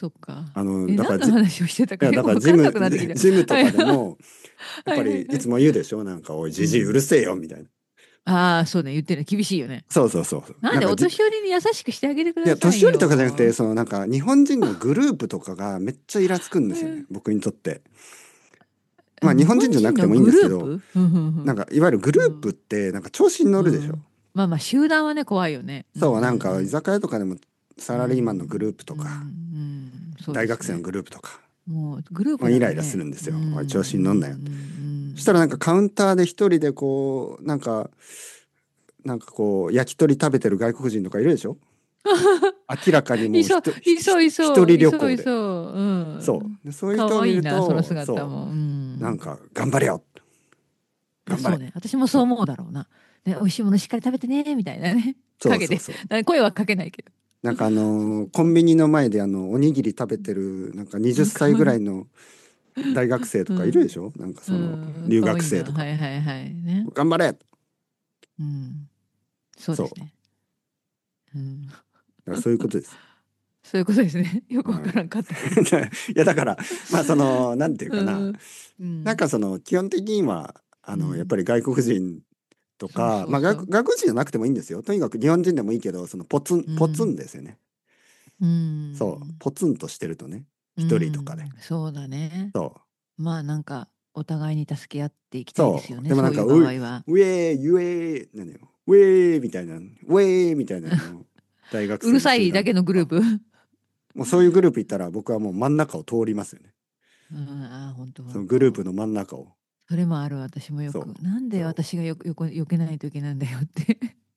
そっか。 だから何の話をしてたかよくだから分かんなくなってきた。 ジムとはいかでも、やっぱはいはいはい。 りいつも言うでしょ、なんか、おい、じじいうるせえよ、みたいな。 ああ、そうね、言ってる。厳しいよね。 そうそうそうそう。 なんでお年寄りに優しくしてあげてくいや、 ださい年寄りとかじゃなくて、 よ。 なんか、日本人のグループとかがめっちゃイラつくんですよね、僕にとって。まあ、日日本本人の人じゃなくてもいいんですけど、 グループうんうんなんか、いわゆるグループっうんて、なんか調子に乗るでしょ。 うん。まあまあ、集団はね、怖いよね。うんうそう、なんか、居ん酒屋とかでも、 うん。うサラリーマンのグルーんプとか、 うんそう大学生のですね。 グループとか、 もう、グルーまあ、 プだイライラするとね。 んですよ。おい、調子に乗んなよ。そしたらなんかん。 カウンターで一人でこう、なんかこう、焼き鳥食べてる外国人とかいるでしょ。明らかにもういそう、いそう、い一人そう、いそう、 旅行で。 いそう。うそん。 う。で、そういう人かを見わいいな、そのると、そ姿も。うう。なんん。 か、頑張れよ。 いや、 頑張れ。 そうね。私もそうそう。 思うだろうな。ね、美味しいものしっかり食べてね、みたいなね。陰で。 そうそうそう。 声はかけないけど。 なんかそうコンビニの前でおにぎり食べてる、なんか20 か歳わいい。 ぐらいの大学生とかいるでうん。 しょ。なんか留かわいいな。 学生とか。 はいはいはい。ね。 頑張れ。だかうん。そうでそう。 すね。うん。 らそういうことです。 そういうことですね。よくわからうん。 んかったけど。 いや、だから、まあ、なんていうかな。 うん。うん。 なんか基本的には、やっうん。 ぱり外国人とそうか、 そうそう。 外国人じゃなくてもいいんですよ。とにかく日本人でもいいけど、ポツンうん。 ですよね。 うそう、 ん。 ポツンとしてるとね、 う一人とかで。 ん。そうだね。 そう、 まあなんか、お互いに助け合っていきたいですそう。 よね。 でもなんか、 そういう場合は。 ウェー、ユエー、なのよ。ウェーみたいな、ウェーみたいな大学生うるの集団さいだけのグルーとか、 プ。 もうそういうグループいたら僕はもう真ん中を通りますよね。 うん、ああ、本当その本当。 グループの真ん中を。 それもある私もよく。 そう、 なんでそ私が避けないといけないんだよって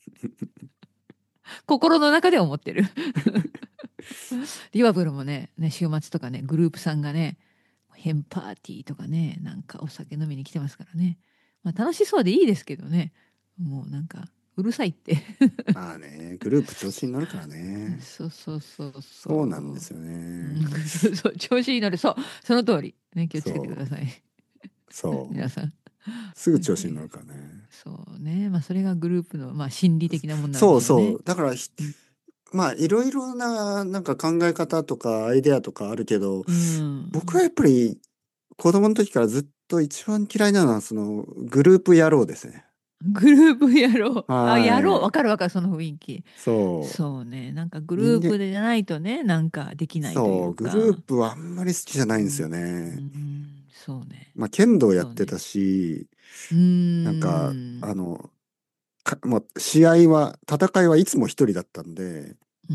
心の中で思ってるリバプールもね、週末とかね、グループさんがね、ヘンパーティーとかね、なんかお酒飲みに来てますからね。まあ楽しそうでいいですけどね。もうなんか、うるさいってまあね、グループ調子に乗るからね。 そうそうそうそそうなんでう。 すよね。 うん、そうそう、調子いいので、そう、その通り。ね、気をつけてくそう、 ださい。 そう。 皆さん。 すぐはい調子に乗るはい。 からね。 そうね。まあそれがグループの、まあ心理的なもんなんでしょうね。 そうそう。だからまあいろいろななんか考え方とかアイデアとかあるけど、 うん。 僕はやっぱり子供の時からずっと一番嫌いなのはグループ野郎ですね。 グループやろう。あ、やろう。わはい。 かるわかる、その雰囲気。 そう。 そうね。なんかグル人間、 ープでじゃないとね、なんかできないといそう、 うグルーか。 プはあんまり好きじゃないんですようん。うね。 ん、そうね。 まあ剣道やっそうね。 てたし、 うなんか、 ーん。 もう戦いはいつも一人だったんで、 うん、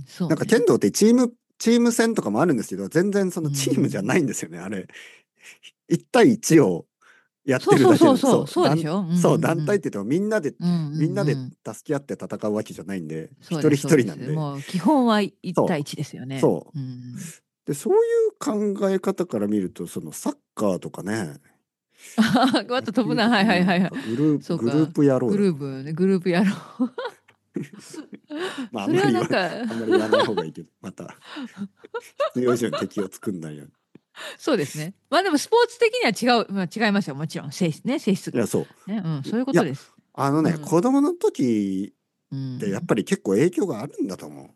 そうね。 なんか剣道ってチーム戦とかもあるんですけど、全然そうのチームじゃなん。 いんですよね、あれ。1対1をやってそうそうるだけで、 そうそう。そうでしょうんそう、 うんうん。 団体って言ってもうんうんみんなでうん。 助け合って戦うわけじゃないんで、 そうです、そ一人一うです。 人なんで、 もう基本は1対そう、 1ですよね。 そうん。 う。で、そういう考え方から見ると、サッカーとかね、 ま野た飛ぶな。 球とかね、 はいはいはいはい。そうか。 グループ野郎グだから。 ループね、グループやろう。 まあ、 それはなんかあんまり言わない方がいいけど、また、必要以上に敵を作んないように。 そうですね。まあでもスポーツ的には違う、まあ、違いますよ。もちろん。性質が。 いや、そね、うん、 う。 そういうこいや、 とです。 子うん。 供の時うってやっん。 ぱり結構影響があるんだと思う。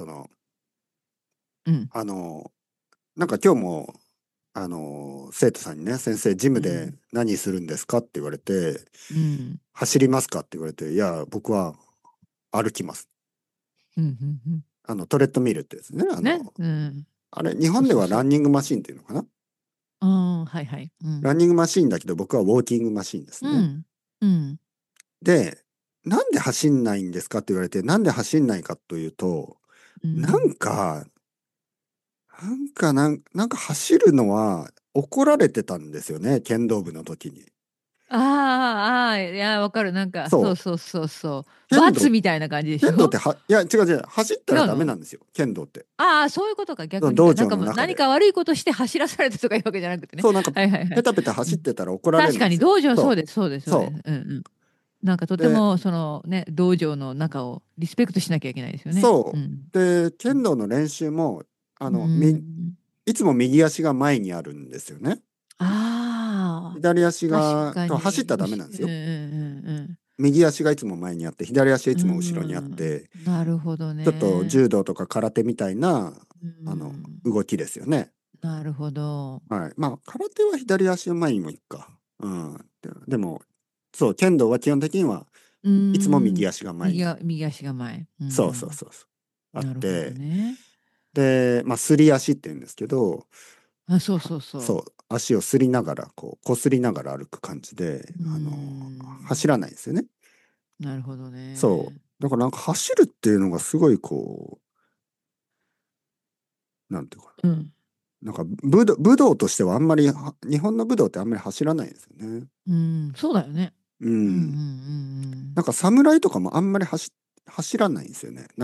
うん。 あの、なんか今日も、生徒さんにね、先生、ジムでうん。 何するんですかって言われて、 うん。 走りますかって言われて、いや、僕は歩きます。 うん。うん。うん。 トレッドミルってですね。 ね。うん。 あれ、日本ではラそうそうそう。 ンニングマシンっていうのかな。 うん。はいはい。うん。 ランニングマシンだけど、僕はウォーキングマシンですね。 うん。うん。 で、なんで走んないんですかって言われて、なんで走んないかというと、なうん。 んか、なんか走るのは怒られてたんですよね、剣道部の時に。 ああ、ああ、いや、わかる。なんか、 そう。 そうそうそうそう。 剣道、 罰みたいな感じでしょいや、違う違う、走ったら違うのダメなんですよ、剣道って。 ああ、そういうことか、逆にか。なんその道場かもう何の中で。 か悪いことして走らされたとかいうわけじゃなくてね。 そう、なんか、 はいはいはい。 ペタペタうん、 走ってたら怒られる確かに、 んですよ。 道場、そうそです、そうです、 う、 そうです。 そうんうん。なんかとう。で、 ても、そのね、道場の中をリスペクトしなきゃいけないですよね。うそん。 う。で、剣道の練習も、あうの、み、 ん。 いつも右足が前にあるんですよね。 ああ、 左足確が、 か走ったらに、うんダメなんですよ。 うん右足がいつも前にあって、左足はいうんうつも後ろにあっん。 て、 なるほどちょっとね。 柔道とか空手みたいな、 う動きですよね。 なるほど。 はい。まあ空手は左足前にもいくか。でもそう剣道は基本的にはいつも右足が前に。 右足が前。 そうそうそうそう。あっなるほどて、 ね。 で、まあすり足って言うんですけど、 あ、そうそうそそう足をすりながらこすりながら歩く感じで、 う。 走らないんですよね。 なるほどね。 そう。だからなんか走るっていうのがすごいなんていうかうん。 なんか武道としてはあんまり日本の武道ってあんまり走らないんですよね。 うん、そうだよね。 ううんうんうんうん。 ん。 なんか侍とかもあんまり走らないんですよね。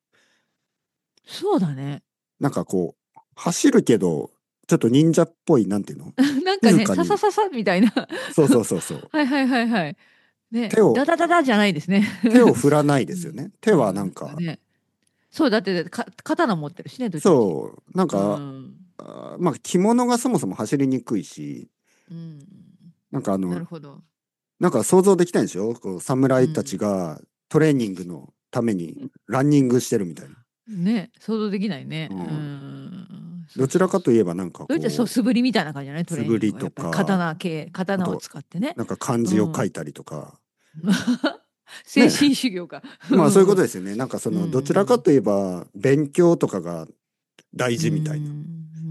そうだね。 なんか走るけど、ちょっと忍者っぽい、なんていうのなんかね、 静かに、 ささささみたいな。 そうそうそうそう。 はいはいはいはい。ね、 手を、 ダダダダじゃないですね。 手を振らないうん、 ですよね。手はうん、 なんか、 なんかね。そう、だって刀持ってるしね、どっちみち。 そう、なんうか、 ん。 まあ着物がそもそも走りにくいし、 うん。 なんかなるほど。 なんか想像できないでしょ侍たちうん。 がトレーニングのためにランニングしてるみたいな。 ね、想像できないね。ううん。 ん。そどちらうそうそう。 かといえばなんかそれって素振りみたいな感じじゃないトレーニングは。や素振りとっぱりか、あ刀をと、 使ってね。 なんか漢字を書うん。 いたりとか、 精ね。 神修行か。うまあそういうことんですよね。なんかうん。 どちらかといえば勉強とかが大うん。 事みたいな。 うん。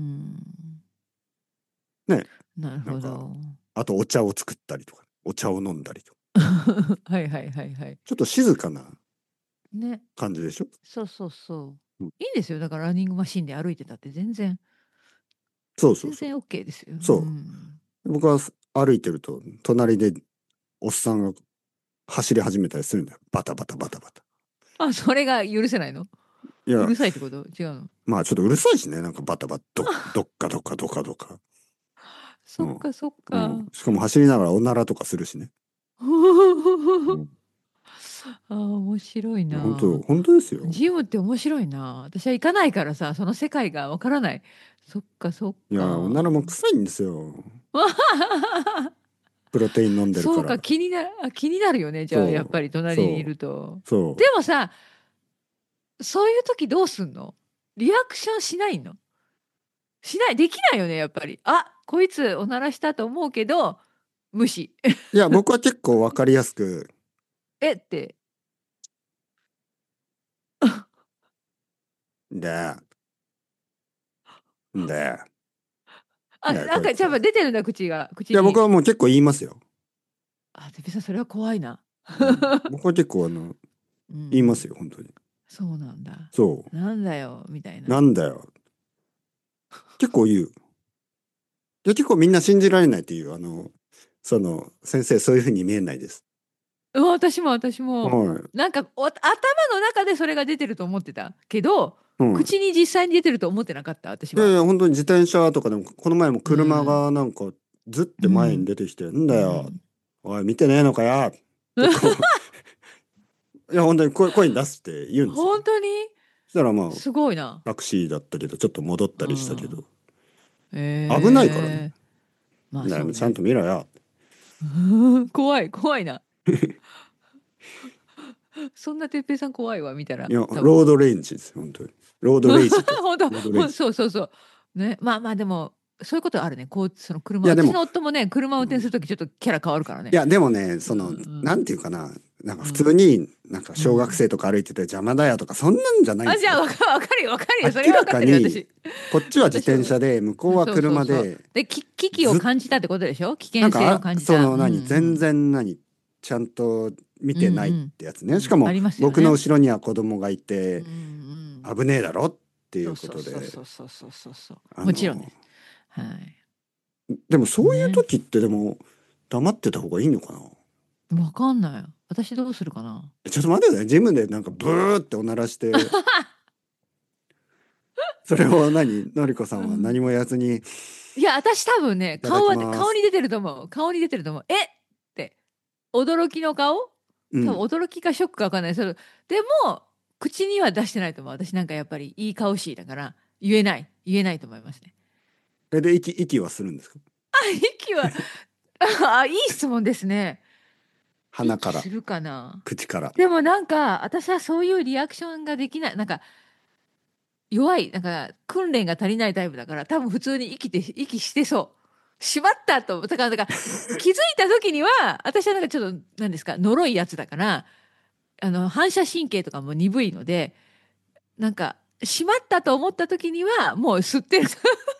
ね。 なるなんか、 ほど。 あとお茶を作ったりとか、お茶を飲んだりとか。 はいはいはいはい。 ちょっと静かなね。 感じでしょ。 そうそうそう。 うん、 いいんですよ。だからランニングマシンで歩いてたってそうそうそう。 全然 OK ですよ。うそん。 う。僕は歩いてると、隣でおっさんが走り始めたりするんだよ。バタバタバタバタ。 あ、それが許せないの？ いや、 うるさいってこと違うの？ まあちょっとうるさいしね。なんかバタバタ、どっかどっかどっかどっか。うん。 そっかそっうん。 か。 しかも走りながらおならとかするしね。うん。 あー、面白いいや、 な。 本当ですよ。 ジムって面白いな。私は行かないからさ、その世界がわからない。そっかそっいや、おならか。 も臭いんですよ。プロテイン飲んでるから。 そうか、気になるよね。じゃあ、やっぱり隣にいると。でそもさ、そういう時どうすんの？リアクションしないの？できないよね、やっぱり。あ、こいつおならしたと思うけど、無視。 う。いや、僕は結構わかりやすく、 えって。 で、で、 あ、なんか、 こいつ。いじゃあ出てるんだ、口や、僕に。 はもう結構言いますよ。 あ、てっぺいさん、それは怖いな。 うん。僕は結構うん。 言いますよ、本当に。 そうなんだ。 そなんだよ、みたいう。なな。 んだよ。結構言う。で、結構みんな信じられないっていう、先生そういうふうに見えないです。 うん、私も。 はい。 なんか頭の中でそれが出てると思ってたけど、 うん。 口に実際に出てると思ってなかった、私は。 いやいや、本当に自転車とかでも、この前もう車ん。 がなんか、ずって前にうん。 出てきて、んだよ。 うん。 おい、見てねえのかよ。っていや、本当に声に出すって言うんですよね。 本当にそしたらまあ、 すごいな。 タクシーだったけど、ちょっと戻ったうりしたけど、 ん。 危ないからね。 ええ、まあだよ、ちゃんそうね。 と見ろよ。 怖いな。そんなてっぺいさん怖いわ、見たら、 いや、 多分。 ロードレンジです、本当に。ロードレイジってやつ。 本当、 ロードレイジ。 そうそうそう。ね、まあまあでも、そういうことあるね。その車、 いや、で私も、 の夫もね、車を運うん、 転するときちょっとキャラ変わるからね。 いや、でもね、 うんなんていうかな、なんか普通うんに、なんかうん。 小学生とか歩いてて邪魔だよとか、そんなんじゃないんあ、 ですよ。 じゃあわかるよ、わかるよ。それ明らは分かってるよ、 かに、 私。 こっちは自私は。 転車で、向こうはそうそうそう。 車で、 で、危機をずっ感じたってことでしょ？危険性をなんか、 感じた。うんう全ん。 然ちゃんと見うんてないっうんてやつね。しうん。 かも、 ありますよ僕のね。 後ろには子供がいて、 うんうん。 危ねえだろっていうこそうそうとで、 そうそうそうそうそうそう。 あの、 もちろんです。はい。 でもそういうね。 時ってでも、黙ってた方がいいのかな。 わかんない。私どうするかな。 ちょっと待ってください。ジムでなんかブーっておならして、それをのりこさんは何うん。 も言わずに、いいや、私多分ね、 ただきます。 顔に出てると思う。顔に出てると思う。えって。驚きの顔。多分うん。 驚きかショックかわかんない。でも、口には出してないと思う。私なんかやっぱりいい顔しいだから、言えないと思いますね。 それで息はするんですか？ 息は、いい質問ですね。 鼻から、 息するかな。 口から。 でもなんか、私はそういうリアクションができない。なんか、 弱い、なんか訓練が足りないタイプだから、多分普通に息してそう。しまったと。だから気づいた時には、私はなんかちょっと、何ですか、呪いやつだから、反射神経とかも鈍いので、なんか、しまったと思った時には、もう吸ってる。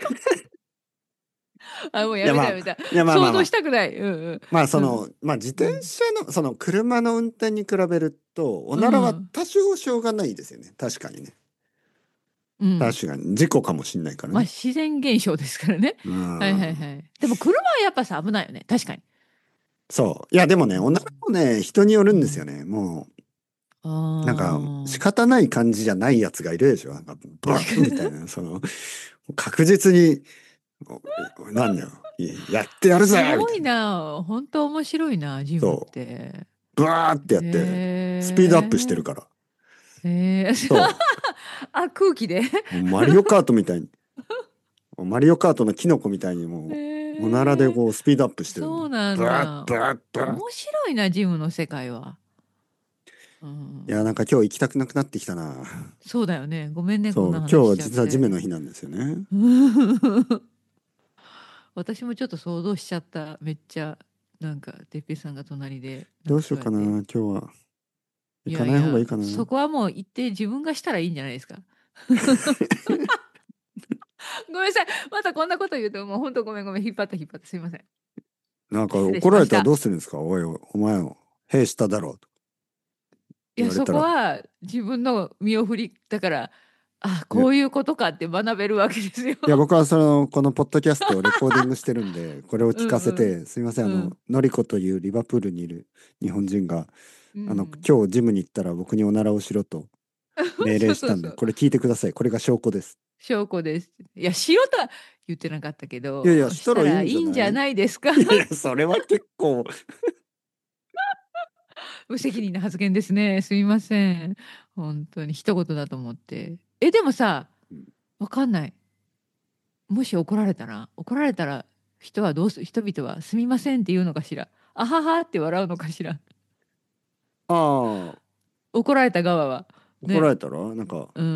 もういやまあ、 やめたやめた。 いやまあま想像あまあ、 したくない。うんうん。 まあうん。 まあ自転車の、その車の運転に比べると、おうならはん。 多少しょうがないですよね。確かにね。 うん。 確かに。事故かもしんないからまあね。 自然現象ですからね。 うはいはいん。 はい。でも車はやっぱさ危ないよね。確かに。 そう。いや、でもね、おならうん。 もね、人によるうん。 んですよね。もあう、なんか、仕あ。 方ない感じじゃないやつがいるでしょ。なんか、ブーみたいな、確実に、なんだよ、やってやるぜみすごいたいな。 な。本当面白いな、ジムっそう。 て。 ブワーってやって、スピードアップしてるへから。 え。へえ。 そあ、空気で。 う。もうマリオカートみたいに、マリオカートのキノコみたいにへもう、おならでえ。 こう、スピードアップしてるんで。 そうなブワーッ、 んだ。 ブワーッ、ブワーッ。 面白いな、ジムの世界は。ういや、 ん。 なんか今日行きたくなくなってきたな。 そうだよね。ごめんね、こんそう、 な今日話しちゃっは実はジムのて。 日なんですよね。 私もちょっと想像しちゃった。めっちゃ、なんか、てっぺいさんが隣で、なんどうかそうやって。 しようかな、今日は。 い行かない方がいやいや、 いかな。 そこはもう行って自分がしたらいいんじゃないですか。ごめんなさい。またこんなこと言うと、もう本当ごめんごめん。引っ張った。すいません。 なんか失礼怒られたらしました。 どうするんですか？おい、お前を兵しただろうといや、そ言われたら。 こは自分の身を振り、だから、あ、 いや、 こういうことかって学べるわけですよ。 いや僕はこのポッドキャストをレコーディングしてるんで、これを聞かせうんて、すいません、 うん。うん。 ノリコというリバプールにいる日本人が、 うん。 今日ジムに行ったら僕におならをしろと命令したんで、 そうそうそう。 これ聞いてください。これが証拠です。 証拠です。いや、しろとは言ってなかったけいやいや、 ど、したしたらいいらいいんじんじゃない？ ゃないですか。 いやいや、それは結構、 無責任な発言ですね。すみません。本当に一言だと思って。でもさ、わかんない。もし怒られたら人々はすみませんって言うのかしら。あははって笑うのかしら。 ああ、 怒られた側は。ね。 怒られたらなんか、 うん。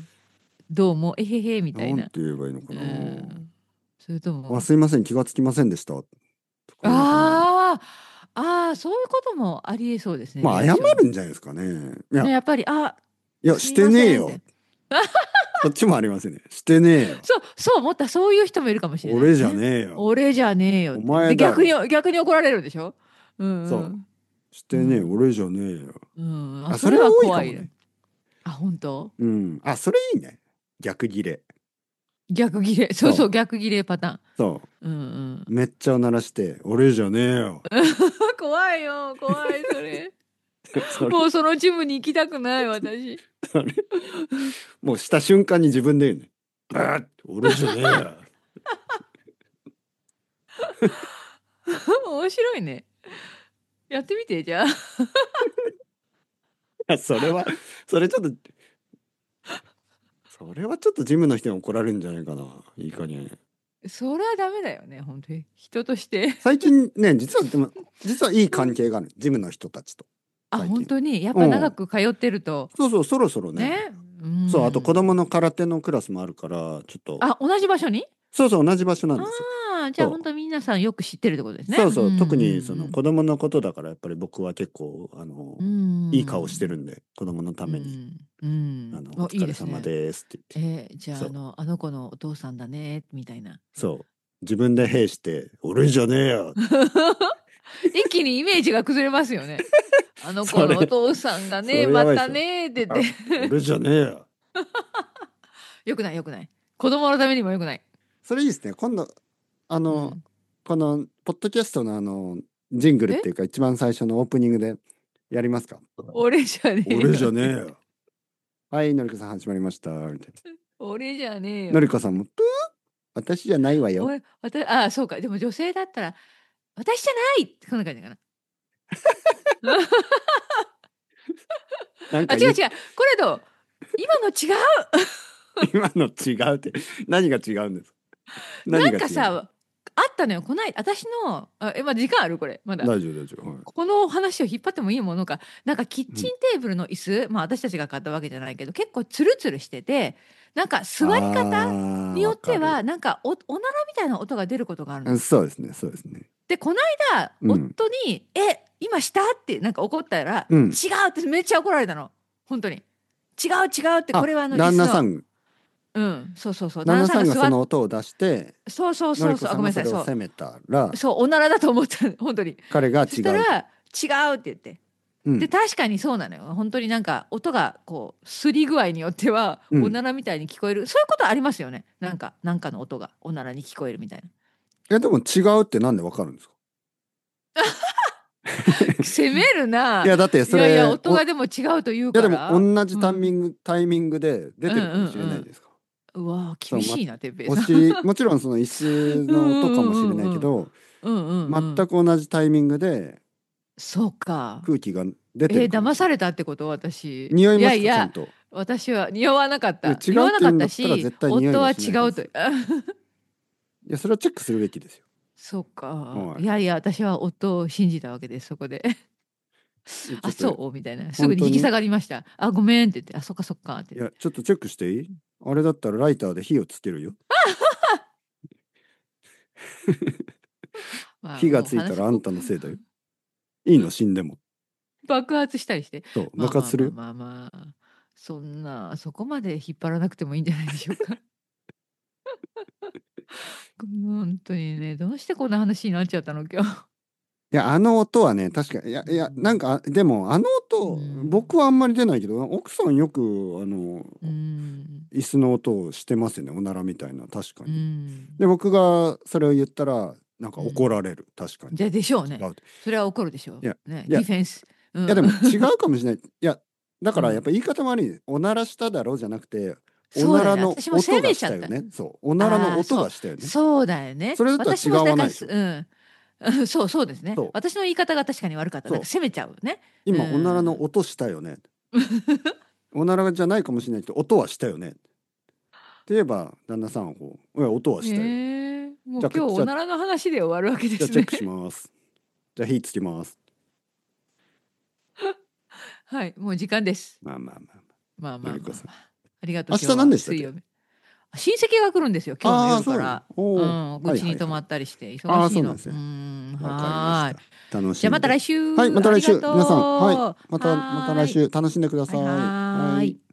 どうも、えへへみたいな。 なんて言えばいいのかうな。 ん。それとあ、 も、 すいません、気がつきませんでした。とか言うのかな。 あそういうこともありえそうですね、 まあ、謝リアクション。 るんじゃないですかね。 ね、やっぱり、 いや、してすいまねえよ。 せんって。 そっちもありますよね。してねえよ。 そう思った。そういう人もいるかもしれないで俺じゃすね。 ねえよ。 俺じゃねえよっおて。で、 前だろ。 逆に怒られるでしょ。うんそう。 うん。 してねえ、 うん。 俺じゃねえよ。 うん。 あ、 それはそれは多いか怖いね。 もね。 本当？ うん。あ、それいいね。逆ギレ。 逆ギレ。そうそう、 そう。 逆ギレパタそーン。うんうん。 う。めっちゃおならして、俺じゃねえよ。 怖いよ、怖い、それ。 それ、 もうそのジムに行きたくない、私。 それ、もうした瞬間に自分で言うね。バーッ俺じゃねえよ。 面白いね。やってみて、じゃあ。 それは、それちょっと、それはちょっとジムの人に怒られるんじゃないかな。いい加減。 それはダメだよね、本当に。人として。 最近ね、実はいい関係がある。ジムの人たちと。最近。 本当に、やっぱ長うん。 く通ってると、 そうそう、そろそろね。 ね。うそう、あと子供ん。 の空手のクラスもあるから、ちょっと、 同じ場所に。 そうそう、同じ場所なんですよ。 じゃあそう。 本当皆さんよく知ってるってことですね。うんそうそう、特にそのうん子供のことだから、やっぱり僕は結構、 うん。ういい顔してん。 るんで、子供のために、 うん。 おいい疲れ様ですね。 ですって言って。 じゃあそう、 あの子のお父さんだね、みたいな。 そう。自分で兵して、俺じゃねえよ。 一気にイメージが崩れますよね。あの子それ、 のお父さんがそね、またれやばいでしょ。 ねって言っあ、 て。 俺じゃねえよ。 よくないよくない。子供のためにもよくない。 それいいですね。今度、あの、 うん。 この、ポッドキャストのジングルっえていうか、一番最初のオープニングでやりますか？ 俺じゃねえ俺じよって。 ゃねえよ。はい、のりこさん始まりました。みたいな。 俺じゃねえよのって。 りこさんも、私じゃないわよ。 そうか。でも女性だったら、私じゃないってこんな感じかな。 なんか違う違う。これどう？今の違う。 今の違うって、何が違うんですか？何なんが違うの？ かさ、 ったのよ。こない私のまだ時間あるこれまだ。 大丈夫大丈夫。はい。 この話を引っ張ってもいいものか。なんかキッチンテーブルの椅子、まあ私たちが買ったわけじゃないけど、結構ツルツルしてて、なんか座り方によっては、なんかおならみたいな音が出ることがあるの。 そうですね、そうですね。 で、この間、夫に、今したってなんか怒ったら、違うってめっちゃ怒られたの。本当に。違う違うって、これは旦那さん。 そうそうそう。 旦那さんがその音を出して、 そうそうそうそう。ごめんなさい。 それを責めたら、 そう、おならだと思った、本当に。 彼が違う。 そしたら、違うって言って。で、確かにそうなのよ。本当になんか音がこう、すり具合によっては、おならみたいに聞こえる。そういうことありますよね。なんかの音がおならに聞こえるみたいな。 でも違うってなんでわかるんですか？ 責めるな。 いやだってそれ、 いや音がでも違うというから。 いやでも同じタイミングで出てるかもしれないですか。 うわ厳しいな、てっぺいさん。 もちろんその椅子の音かもしれないけど、全く同じタイミングでそうか空気が出てるかもしれない。 騙されたってこと私。 匂いますか？ちゃんと。 私は匂わなかった。 匂わなかったし、 夫は違うと。いやそれはチェックするべきですよ。 そうか。いや私は夫を信じたわけです、そこで。あ、そうみたいな。すぐに引き下がりました。あ、ごめんって言って、あ、そっかそっかって。 いや、ちょっとチェックしていい？あれだったらライターで火をつけるよ。火がついたらあんたのせいだよ。いいの、死んでも。 爆発したりして。 そう、爆発するよ。 まあ、そんな、そこまで引っ張らなくてもいいんじゃないでしょうか。本当にね、どうしてこんな話になっちゃったの今日。 いや、あの音はね、確かに、なんか、でも、あの音、僕はあんまり出ないけど、奥さんよく、椅子の音をしてますよね、おならみたいな、確かに。で、僕がそれを言ったら、なんか怒られる、確かに。 でしょうね。それは怒るでしょう。ディフェンス。 いや、でも違うかもしれない。いや、だからやっぱ言い方悪い。おならしただろうじゃなくて、おならの音がしたよね。そう、おならの音がしたよね。 そうだよね。 それだったら違わないでしょ。 そうですね。私の言い方が確かに悪かった。責めちゃうね。 今おならの音したよね。おならじゃないかもしれないけど音はしたよね。って言えば旦那さんはこう、音はしたよ。 もう今日おならの話で終わるわけですね。 じゃあチェックします。じゃあ火つきます。 はい、もう時間です。 まあ。 ありがとう。 明日何でしたっけ？ 親戚が来るんですよ、今日の夜から。うちに泊まったりして忙しいの。 はい。楽しんで。 じゃあまた来週。 はい、また来週。皆さん、はい、また来週楽しんでください。はい。